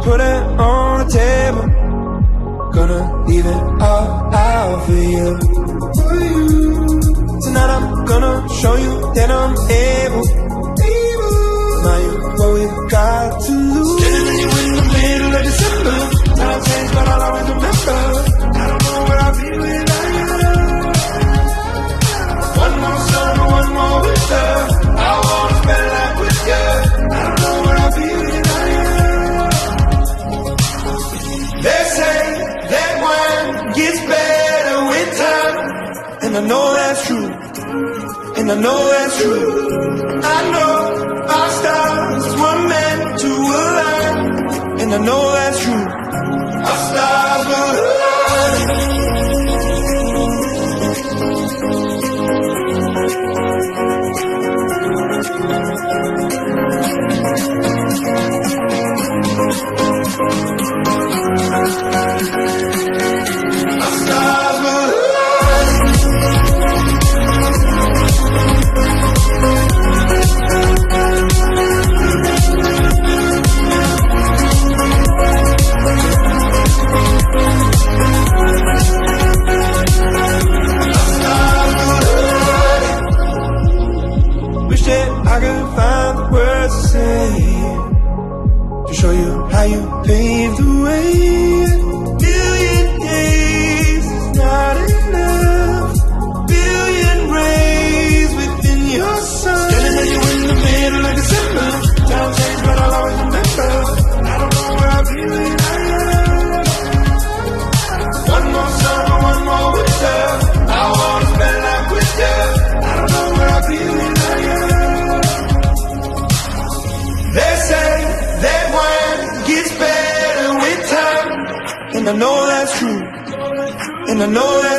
put it on the table. Gonna leave it all out for you. Tonight I'm gonna show you that I'm able. Now you what we've got to lose. Standing you in the middle of December. I'll change but I'll always remember. I don't know where I'll be without you. One more summer, one more winter, I wanna spend life with you. I don't know where I'll be without you. They say that wine gets better with time, and I know that's true, and I know that's true. I know our stars were meant to align, and I know that's true. Our stars will align. Our stars will align. Wish that I could find the words to say to show you how you paved the way. Billion days is not enough. Billion rays within your sun. Standing you in the middle of December. Time change, but I'll always remember. I don't know where I'll be without you. One more summer, one more winter, I wanna spend life with you. I don't know where I'll be without you. They say that wine gets better with time, and I know that's true, and I know that